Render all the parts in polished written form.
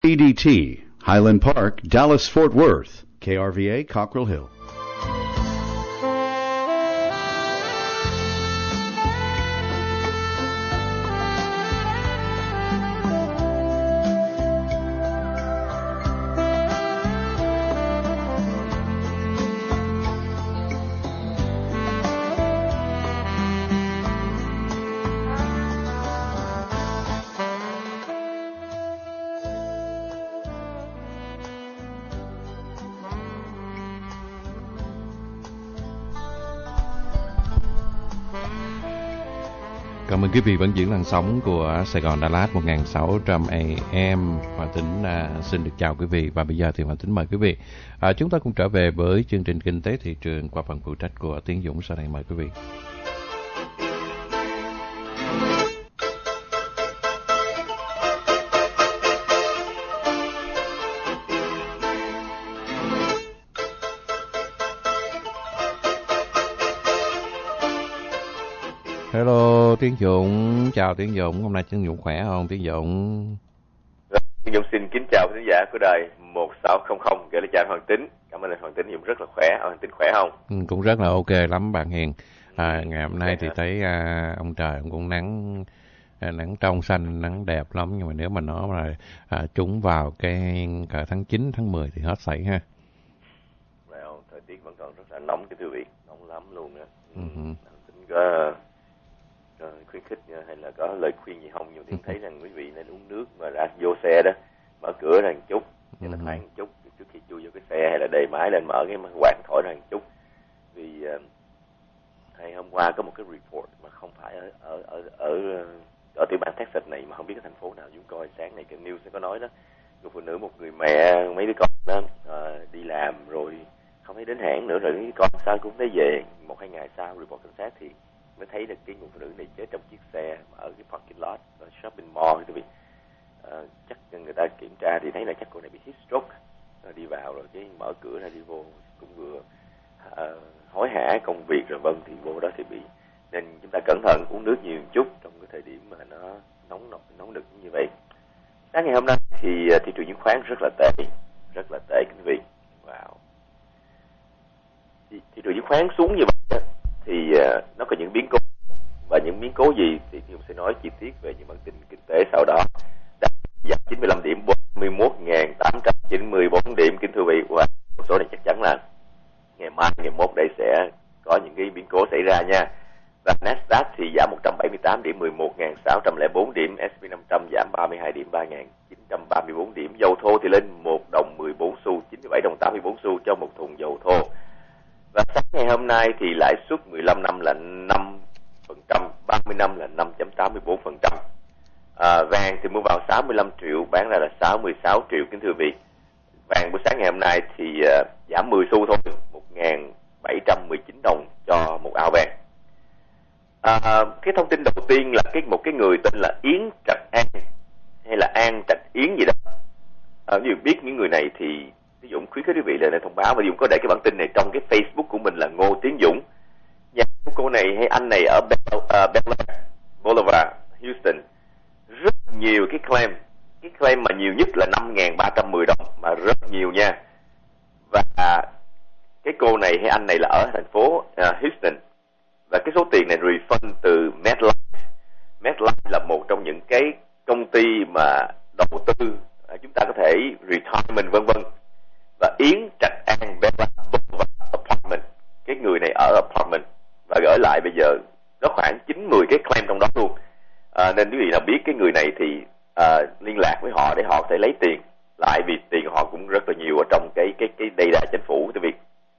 PDT, Highland Park, Dallas-Fort Worth, KRVA, Cockrell Hill. Cảm ơn quý vị vẫn giữ làn sóng của Sài Gòn Đà Lạt 1600 AM. Hoàng Tính xin được chào quý vị và bây giờ thì Hoàng Tính mời quý vị. Chúng ta cùng trở về với chương trình Kinh tế thị trường qua phần phụ trách của Tiến Dũng. Sau đây mời quý vị. Hello Tiến Dũng, chào Tiến Dũng, hôm nay Tiến Dũng khỏe không Tiến Dũng? Tiến Dũng xin kính chào khán giả của đài 1600 gửi lời chào Hoàng Tính. Cảm ơn Hoàng Tính, Dũng rất là khỏe. Hoàng Tính khỏe không? Cũng rất là ok lắm bạn Hiền. Ngày hôm nay thì thấy ông trời cũng nắng trong xanh, nắng đẹp lắm, nhưng mà nếu mà nó mà trúng vào cái cả tháng 9, tháng 10 thì hết sảy ha. Well, thời tiết vẫn còn rất là nóng cái quý vị, nóng lắm luôn á. Tính có khuyến khích hay là có lời khuyên gì không? Nhiều tiếng thấy rằng quý vị nên uống nước mà ra vô xe đó, mở cửa ra một chút, cho nó thoáng một chút trước khi chui vô cái xe, hay là đề máy lên mở cái quạt thổi ra một chút. Vì hay hôm qua có một cái report mà không phải ở tiểu bang Texas này, mà không biết cái thành phố nào, chúng coi sáng này cái news nó có nói đó, người phụ nữ, một người mẹ mấy đứa con đó đi làm rồi không thấy đến hãng nữa, rồi cái con sao cũng thấy về 1-2 ngày sau report cảnh sát thì mới thấy được cái người phụ nữ này chết trong chiếc xe ở cái parking lot ở shopping mall. Tại vì chắc người ta kiểm tra thì thấy là chắc cô này bị heat stroke, đi vào rồi cái mở cửa ra đi vô cũng vừa hối hả công việc rồi thì vô đó thì bị, nên chúng ta cẩn thận uống nước nhiều một chút trong cái thời điểm mà nó nóng nực như vậy. Sáng ngày hôm nay thì thị trường chứng khoán rất là tệ quý vị. Wow. Thị trường chứng khoán xuống như vậy thì nó có những biến cố, và những biến cố gì thì chúng sẽ nói chi tiết về những bản tin kinh tế sau đó. Giảm 95 điểm, 41.894 điểm kính thưa vị. Wow. Một số này chắc chắn là ngày mai, ngày mốt đây sẽ có những cái biến cố xảy ra nha. Và Nasdaq thì giảm 178 điểm, 11.604 điểm, S&P 500 giảm 32 điểm, 3.934 điểm. Dầu thô thì lên 1 đồng 14 xu, 97 đồng 84 xu cho một thùng dầu thô. Và sáng ngày hôm nay thì lãi suất 15 năm là 5%, 30 năm là 5.84%. Vàng thì mua vào 65 triệu, bán ra là 66 triệu kính thưa vị. Vàng buổi sáng ngày hôm nay thì giảm 10 xu thôi, 1.719 đồng cho một ao vàng. Cái thông tin đầu tiên là một cái người tên là Yến Trạch An hay là An Trạch Yến gì đó. Như biết những người này thì Dũng khuyến khích quý vị là thông báo, và Dũng có để cái bản tin này trong cái Facebook của mình là Ngô Tiến Dũng. Nhà của cô này hay anh này ở Bella Boulevard, Houston, rất nhiều cái claim mà nhiều nhất là 5.310 đồng, mà rất nhiều nha. Và cái cô này hay anh này là ở thành phố Houston, và cái số tiền này refund từ MetLife. MetLife là một trong những cái công ty mà đầu tư, chúng ta có thể retirement vân vân. Và Yến Trạch An Bella Boulevard Apartment, cái người này ở apartment và gửi lại bây giờ có khoảng 90 cái claim trong đó luôn. Nên quý vị nào biết cái người này thì liên lạc với họ để họ có thể lấy tiền lại, vì tiền của họ cũng rất là nhiều ở trong cái data chính phủ. Tại vì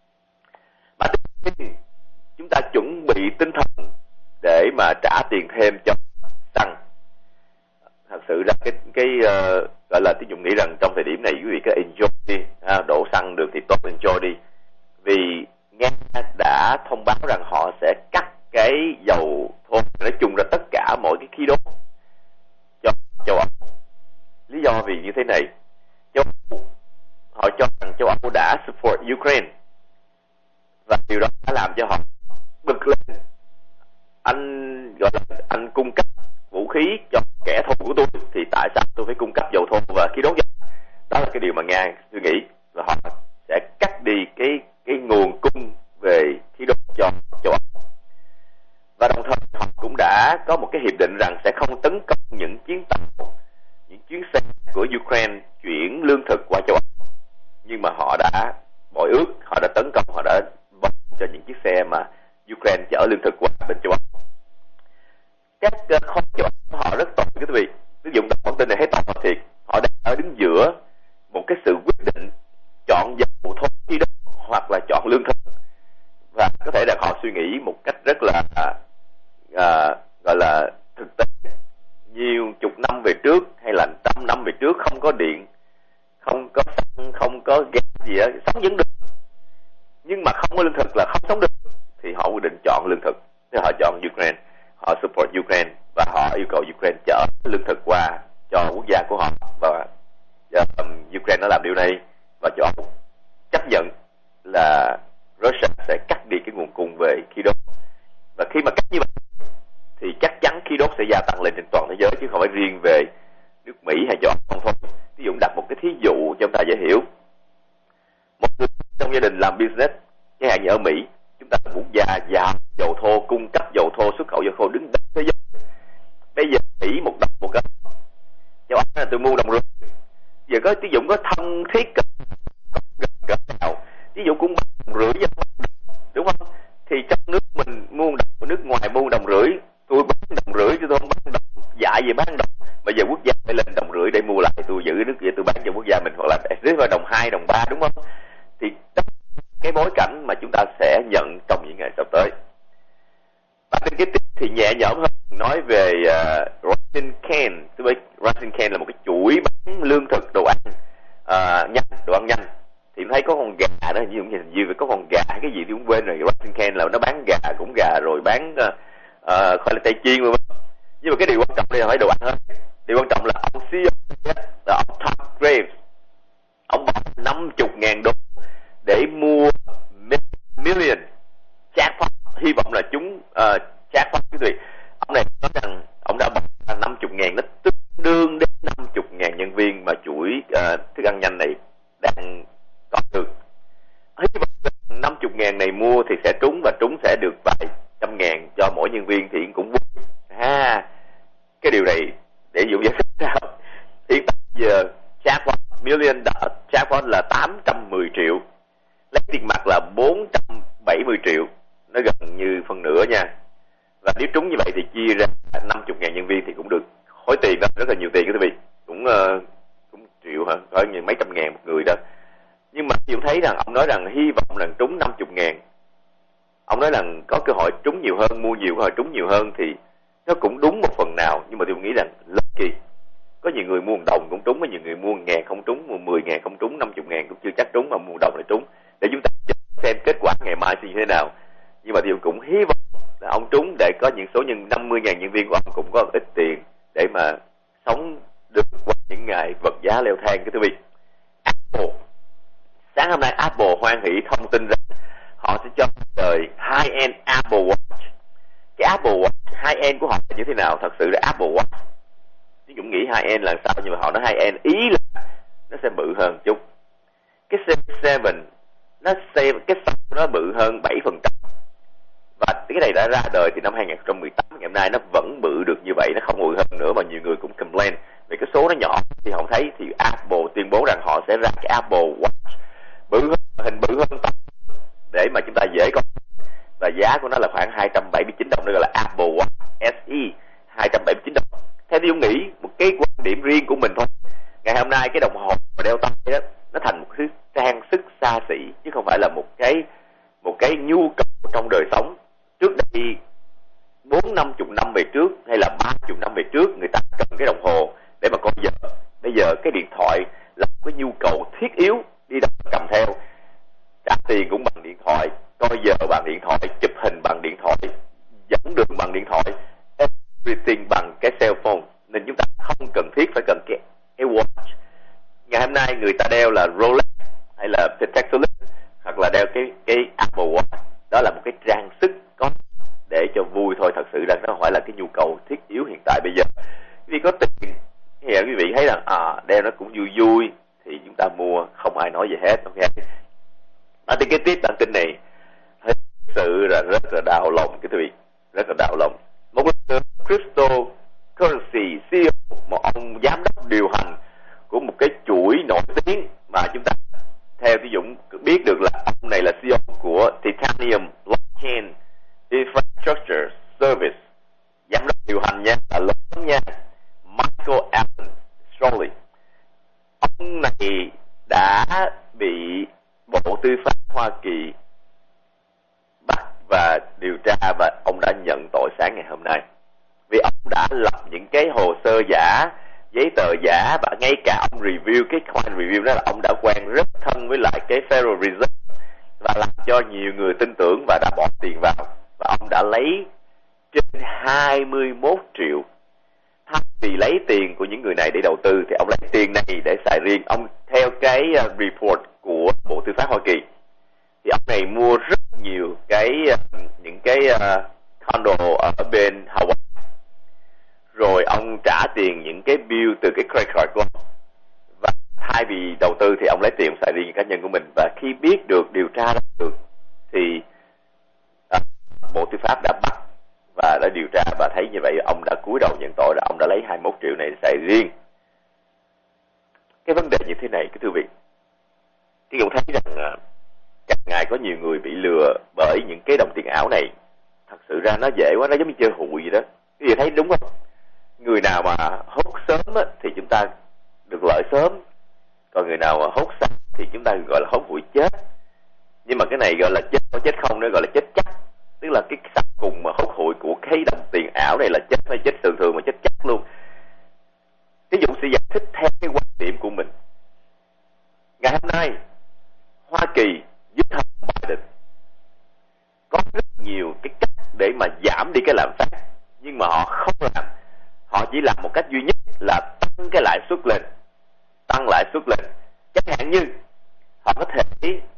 mà chúng ta chuẩn bị tinh thần để mà trả tiền thêm cho xăng. Thật sự là cái gọi là Tiến Dụng nghĩ rằng trong thời điểm này quý vị cứ enjoy đi, đổ xăng được thì tốt, enjoy đi. Vì Nga đã thông báo rằng họ sẽ cắt cái dầu thô, nói chung là tất cả mọi cái khí đốt cho châu Âu. Lý do vì như thế này, họ cho rằng châu Âu đã support Ukraine, và điều đó đã làm cho họ bực lên. Anh cung cấp vũ khí cho kẻ thù của tôi thì tại sao tôi phải cung cấp dầu thô và khí đốt? điều mà Nga suy nghĩ, là họ sẽ cắt đi cái nguồn cung về khí đốt cho châu Âu. Và đồng thời họ cũng đã có một cái hiệp định rằng sẽ không tấn công những chuyến tàu, những chuyến xe của Ukraine chuyển lương thực qua châu Âu. Nhưng mà họ đã bội ước, họ đã tấn công, họ đã bom cho những chiếc xe mà Ukraine chở lương thực qua bên châu Âu. Các kho châu Âu họ rất tội, quý vị. Ví dụ bản tin này thấy tội thiệt. Họ đang ở đứng giữa một cái sự quyết định chọn dầu thô khí đốt hoặc là chọn lương thực. Và có thể là họ suy nghĩ một cách rất là gọi là thực tế. Nhiều chục năm về trước hay là 100 năm về trước không có điện, không có xăng, không có gas gì đó, sống vẫn được. Nhưng mà không có lương thực là không sống được. Thì họ quyết định chọn lương thực. Thì họ chọn Ukraine, họ support Ukraine và họ yêu cầu Ukraine chở lương thực qua cho quốc gia của họ. Và Ukraine nó làm điều này và châu Âu chấp nhận là Russia sẽ cắt đi cái nguồn cung về khí đốt. Và khi mà cắt như vậy thì chắc chắn khí đốt sẽ gia tăng lên trên toàn thế giới, chứ không phải riêng về nước Mỹ hay châu Âu không thôi. Ví dụ đặt một cái thí dụ cho chúng ta dễ hiểu. Một người trong gia đình làm business, chẳng hạn như ở Mỹ, chúng ta là quốc gia giàu dầu thô, cung cấp dầu thô, xuất khẩu dầu thô đứng đầu thế giới. Bây giờ Mỹ $1 một cân, châu Âu là tôi mua $1.50. Giờ có ví dụ có thân thiết cỡ nào, ví dụ cũng $1.50 cho đúng không? Thì trong nước mình mua $1, nước ngoài mua $1.50, tôi bán $1.50 chứ tôi không bán đồng, dại gì bán đồng. Bây giờ quốc gia phải lên $1.50 để mua lại, tôi giữ nước kia tôi bán cho quốc gia mình, hoặc là dưới vào $2, $3 đúng không? Thì đó cái bối cảnh mà chúng ta sẽ nhận trong những ngày sắp tới. Bản tin kế tiếp thì nhẹ nhõm hơn, nói về Ration Can. Ration Can là một cái chuỗi bán lương thực, đồ ăn nhanh, đồ ăn nhanh. Thì thấy có con gà đó, như có con gà hay cái gì thì cũng quên rồi. Ration Can là nó bán gà, cũng gà rồi bán khoai lang tây chiên luôn. Nhưng mà cái điều quan trọng đây là phải đồ ăn hơn. Điều quan trọng là ông CEO là ông Tom Graves, ông bỏ $50,000 để mua million jackpot, hy vọng là chúng jackpot cái gì. Ông này nói rằng ông đã bỏ $50,000, nó tương đương đến 50,000 nhân viên mà chuỗi thức ăn nhanh này đang có được. Hy vọng 50,000 này mua thì sẽ trúng, và trúng sẽ được vài trăm ngàn cho mỗi nhân viên thì cũng vui. Cái điều này để dụ giải thích sao? Hiện tại giờ jackpot million jackpot là 810 triệu, lấy tiền mặt là 470 triệu, nó gần như phần nửa nha. Và nếu trúng như vậy thì chia ra 50,000 nhân viên thì cũng được khối tiền đó, rất là nhiều tiền quý vị, cũng triệu hả, có như mấy trăm ngàn một người đó. Nhưng mà tôi thấy rằng ông nói rằng hy vọng rằng trúng 50,000, ông nói rằng có cơ hội trúng nhiều hơn, mua nhiều cơ hội trúng nhiều hơn, thì nó cũng đúng một phần nào. Nhưng mà tôi nghĩ rằng lucky, có nhiều người mua $1 cũng trúng, có nhiều người mua 1.000 không trúng, mua 10.000 không trúng, 50.000 cũng chưa chắc trúng, mà mua $1 này trúng. Để chúng ta xem kết quả ngày mai như thế nào. Nhưng mà tôi cũng hy vọng là ông trúng để có những số 50.000 nhân viên của ông cũng có ít tiền để mà sống được qua những ngày vật giá leo thang. Cái thưa quý vị, Apple, sáng hôm nay Apple hoan hỷ thông tin rằng họ sẽ cho đời high-end Apple Watch. Cái Apple Watch high-end của họ là như thế nào? Thật sự là Apple Watch, chứ cũng nghĩ high-end là sao, nhưng mà họ nói high-end ý là nó sẽ bự hơn chút. Cái Series 7 cái sau nó bự hơn 7%. Và cái này đã ra đời từ năm 2018, ngày hôm nay nó vẫn bự được như vậy, nó không bự hơn nữa, mà nhiều người cũng complain vì cái số nó nhỏ. Thì không thấy thì Apple tuyên bố rằng họ sẽ ra cái Apple Watch bự hơn, hình bự hơn để mà chúng ta dễ coi. Và giá của nó là khoảng $279, nó gọi là Apple Watch SE, $279. Theo tôi nghĩ một cái quan điểm riêng của mình thôi, ngày hôm nay cái đồng hồ mà đeo tay đó nó thành một thứ trang sức xa xỉ, chứ không phải là một cái nhu cầu trong đời sống. Trước đây 40-50 năm về trước hay là 30 năm về trước, người ta cần cái đồng hồ để mà coi giờ. Bây giờ cái điện thoại là một cái nhu cầu thiết yếu, đi đâu cầm theo, trả tiền cũng bằng điện thoại, coi giờ bằng điện thoại, chụp hình bằng điện thoại, dẫn đường bằng điện thoại, everything bằng cái cell phone. Nên chúng ta không cần thiết phải cần cái watch. Ngày hôm nay người ta đeo là Rolex hay là Patek Philippe, hoặc là đeo cái Apple Watch. Đó là một cái trang sức có để cho vui thôi, thật sự là nó không phải là cái nhu cầu thiết yếu hiện tại bây giờ. Vì có tiền thì quý vị thấy rằng đeo nó cũng vui vui thì chúng ta ai nói gì hết. Ok. Bản tin kế tiếp, bản tin này thật sự là rất là đau lòng cái quý vị, rất là đau lòng. Một cryptocurrency CEO, một ông giám đốc điều hành của một cái chuỗi nổi tiếng mà chúng ta theo Tí Dũng biết được là ông này là CEO của Titanium Blockchain Infrastructure Service, giám đốc điều hành nha, là lớn nha, Michael Allen Strawley. Ông này đã bị Bộ Tư pháp Hoa Kỳ bắt và điều tra, và ông đã nhận tội sáng ngày hôm nay vì ông đã lập những cái hồ sơ giả, giấy tờ giả, và ngay cả ông review, cái client review đó là ông đã quen rất thân với lại cái Federal Reserve và làm cho nhiều người tin tưởng và đã bỏ tiền vào, và ông đã lấy trên 21 triệu. Thay vì lấy tiền của những người này để đầu tư thì ông lấy tiền này để xài riêng. Ông theo cái report của Bộ Tư pháp Hoa Kỳ thì ông này mua rất nhiều những cái condo ở bên Hawaii, rồi ông trả tiền những cái bill từ cái credit card của ông, và thay vì đầu tư thì ông lấy tiền xài riêng cá nhân của mình. Và khi biết được, điều tra ra được thì Bộ Tư pháp đã bắt và đã điều tra và thấy như vậy, ông đã cúi đầu nhận tội là ông đã lấy 21 triệu này xài riêng. Cái vấn đề như thế này, cái thưa vị, thì cũng thấy rằng càng ngày có nhiều người bị lừa bởi những cái đồng tiền ảo này. Thật sự ra nó dễ quá, nó giống như chơi hụi vậy đó. Quý vị thấy đúng không? Người nào mà hốt sớm á, thì chúng ta được lợi sớm, còn người nào mà hốt sau thì chúng ta gọi là hốt hụi chết. Nhưng mà cái này gọi là chết không, nó gọi là chết chắc. Tức là cái sau cùng mà hốt hụi của cái đồng tiền ảo này là chết, hay chết thường thường mà chết chắc luôn. Ví dụ sẽ giải thích theo cái quan điểm của mình. Ngày hôm nay Hoa Kỳ dưới thời Biden có rất nhiều cái cách để mà giảm đi cái lạm phát, nhưng mà họ không làm. Họ chỉ làm một cách duy nhất là tăng cái lãi suất lên. Tăng lãi suất lên. Chẳng hạn như họ có thể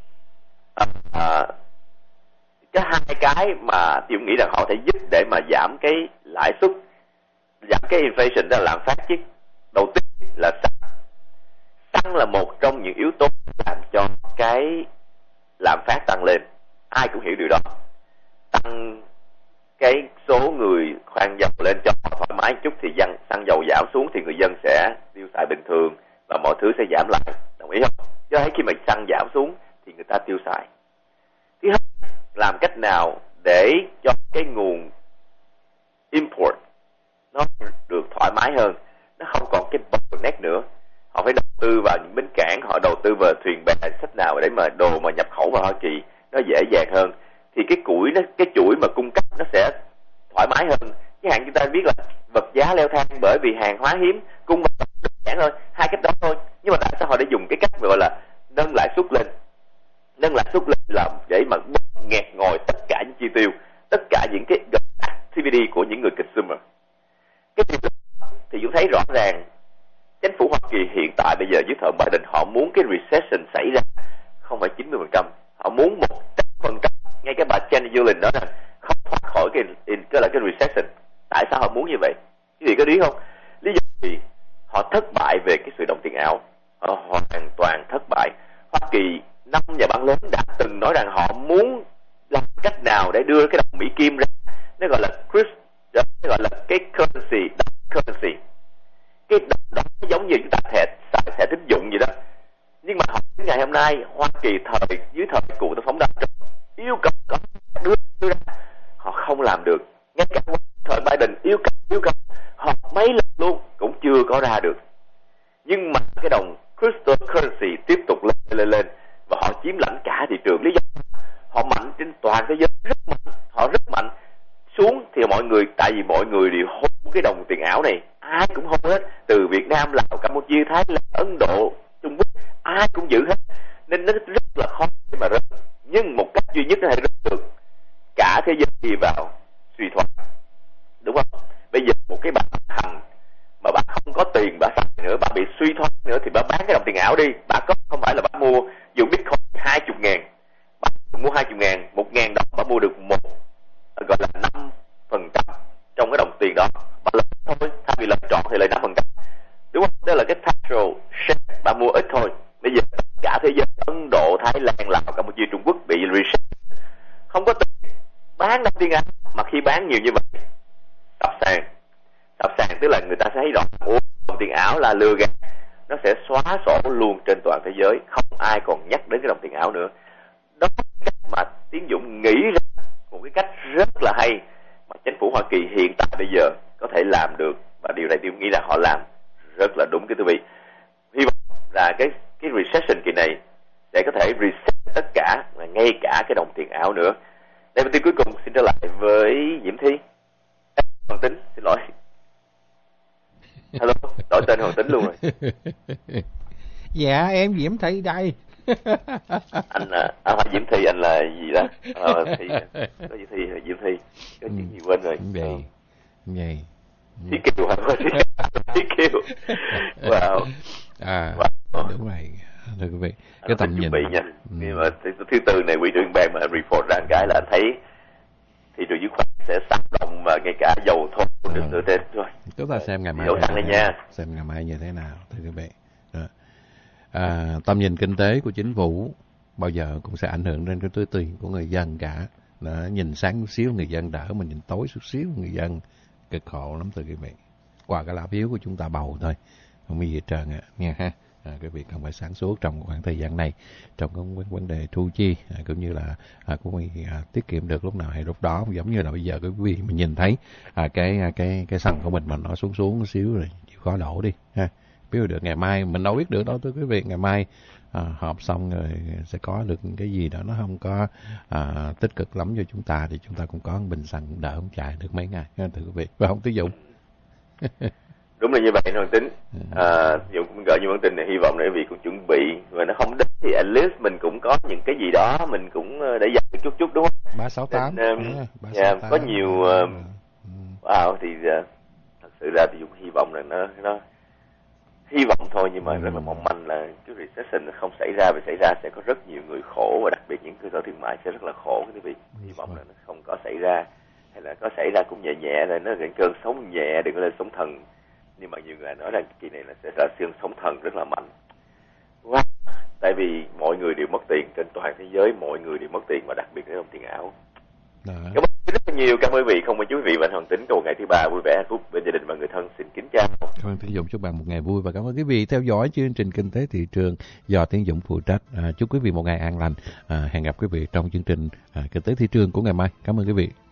cái hai cái mà tôi nghĩ rằng họ thể giúp để mà giảm cái lãi suất, giảm cái inflation, đó là lạm phát chứ. Đầu tiên là xăng. Xăng là một trong những yếu tố làm cho cái lạm phát tăng lên. Ai cũng hiểu điều đó. Tăng cái số người khoan dầu lên cho họ thoải mái chút thì xăng dầu giảm xuống thì người dân sẽ tiêu xài bình thường và mọi thứ sẽ giảm lại. Đồng ý không? Chứ thấy khi mà xăng giảm xuống thì người ta tiêu xài. Thứ hai, làm cách nào để cho cái nguồn import nó được thoải mái hơn, nó không còn cái bottleneck nữa. Họ phải đầu tư vào những bến cảng, họ đầu tư vào thuyền bè sách nào để mà đồ mà nhập khẩu vào Hoa Kỳ nó dễ dàng hơn, thì cái chuỗi mà cung cấp nó sẽ thoải mái hơn. Cái hạn chúng ta biết là vật giá leo thang bởi vì hàng hóa hiếm, cung và cầu đơn giản thôi, hai cách đó thôi. Nhưng mà tại sao họ để dùng cái cách gọi là nâng lãi suất lên? Nâng lãi suất lên là để mà nghẹt ngòi tất cả những chi tiêu, tất cả những cái activity của những người consumer. Cái điều đó thì chúng thấy rõ ràng chính phủ Hoa Kỳ hiện tại bây giờ dưới thời Biden họ muốn cái recession xảy ra không phải 90%, họ muốn 100%. Ngay cái bà Janet Yellen nói rằng không thoát khỏi cái recession. Tại sao họ muốn như vậy? Quý vị có biết không? Lý do thì họ thất bại về cái sự đồng tiền ảo. Họ hoàn toàn thất bại. Hoa Kỳ, 5 nhà bán lớn đã từng nói rằng họ muốn làm cách nào để đưa cái đồng Mỹ Kim ra. Nó gọi là cái currency, currency. Cái đồng đó giống như chúng ta thẻ tín dụng vậy đó. Nhưng mà đến ngày hôm nay Hoa Kỳ dưới thời cựu tổng thống Donald Trump yêu cầu có đưa ra, họ không làm được. Ngay cả thời Biden yêu cầu họ mấy lần luôn cũng chưa có ra được. Nhưng mà cái đồng cryptocurrency tiếp tục lên và họ chiếm lãnh cả thị trường. Lý do họ mạnh trên toàn thế giới, họ rất mạnh. Xuống thì tại vì mọi người đều hô cái đồng tiền ảo này, ai cũng hô hết, từ Việt Nam, Lào, Campuchia, Thái Lan, Ấn Độ, Trung Quốc, ai cũng giữ hết, nên nó rất là khó để mà rớt. Nhưng một cách duy nhất có thể rớt được, cả thế giới đi vào suy thoái, đúng không? Bây giờ một cái bà hành mà bà không có tiền bà xài nữa, bà bị suy thoái nữa thì bà bán cái đồng tiền ảo đi. Bà có không phải là bà mua dùng Bitcoin 20.000, bà mua 20.000, 1.000 đồng bà mua được gọi là 5% trong cái đồng tiền đó. Bà lợi thôi, thay vì lợi trọn thì lợi 5%, đúng không? Đó là cái partial share, bà mua ít thôi. Bây giờ cả thế giới, Ấn Độ, Thái Lan, Lào, Campuchia, Trung Quốc bị recession, không có tiền bán đồng tiền ảo. Mà khi bán nhiều như vậy, sập sàn tức là người ta sẽ thấy rõ đồng tiền ảo là lừa gạt, nó sẽ xóa sổ luôn trên toàn thế giới, không ai còn nhắc đến cái đồng tiền ảo nữa. Đó là cách mà Tiến Dũng nghĩ ra một cái cách rất là hay mà chính phủ Hoa Kỳ hiện tại bây giờ có thể làm được, và điều này Tiến nghĩ là họ làm rất là đúng cái quý vị. Hy vọng là cái recession kỳ này sẽ có thể reset tất cả, ngay cả cái đồng tiền ảo nữa. Đây là tin cuối cùng, xin trở lại với Diễm Thi. Hoàng Tính, xin lỗi. Hello, đổi tên Hoàng Tính luôn rồi. Dạ, em Diễm Thi đây. Anh hỏi Diễm Thi, anh là gì đó? Thì có gì Thi, Diễm Thi, có chuyện gì quên rồi. Vậy. Thí Kiều hả? Thí Kiều. Wow. Đúng rồi. Thưa quý vị, cái tầm nhìn. Nha. Nhưng mà thứ tư này Quỹ trưởng ban mà report ra cái là anh thấy thị trường chứng khoán sẽ tác động và ngay cả dầu thô được nữa tên thôi. Chúng ta xem ngày mai. Xem ngày mai như thế nào, thưa quý vị. Tầm nhìn kinh tế của chính phủ bao giờ cũng sẽ ảnh hưởng đến cái túi tiền của người dân cả. Đó, nhìn sáng chút xíu người dân đỡ, mà nhìn tối chút xíu người dân cực khổ lắm, thưa quý vị. Qua cái lá phiếu của chúng ta bầu thôi, không có gì hết trơn ạ, nha ha. Quý vị cần phải sáng suốt trong khoảng thời gian này, trong cái vấn đề thu chi cũng như là cũng tiết kiệm được lúc nào hay lúc đó. Giống như là bây giờ quý vị mình nhìn thấy cái xăng của mình mà nó xuống một xíu rồi, chịu khó đổ đi ha. Biết được ngày mai mình đâu biết được đâu, thưa quý vị. Ngày mai họp xong rồi sẽ có được cái gì đó nó không có tích cực lắm cho chúng ta, thì chúng ta cũng có bình xăng đỡ không chạy được mấy ngày, thưa quý vị. Và không Tiến Dũng. Đúng là như vậy Hoàng Tính. Dũng cũng gửi những bản tin này, hy vọng để vị cũng chuẩn bị, và nó không đến thì at least mình cũng có những cái gì đó mình cũng để dành được chút đúng không? 368. Có nhiều thì thật sự ra thì Dũng hy vọng là nó hy vọng thôi, nhưng mà rất là mong manh là cái recession không xảy ra, vì xảy ra sẽ có rất nhiều người khổ, và đặc biệt những cơ sở thương mại sẽ rất là khổ, quý vị. Hy vọng là nó không có xảy ra, hay là có xảy ra cũng nhẹ nhẹ rồi, nó là cơn sóng nhẹ, đừng có lên sóng thần. Nhưng mà nhiều người nói rằng kỳ này là sẽ ra cơn sóng thần rất là mạnh. Wow. Tại vì mọi người đều mất tiền trên toàn thế giới, mọi người đều mất tiền, và đặc biệt là đồng tiền ảo. Cảm ơn rất là nhiều, cảm ơn quý vị, không quên quý vị và anh Hoàng Tính cầu ngày thứ ba vui vẻ hạnh phúc bên gia đình và người thân. Xin kính chào. Cảm ơn Tiến Dũng, chúc bạn một ngày vui, và cảm ơn quý vị theo dõi chương trình Kinh tế Thị trường do Tiến Dũng phụ trách. Chúc quý vị một ngày an lành. Hẹn gặp quý vị trong chương trình Kinh tế Thị trường của ngày mai. Cảm ơn quý vị.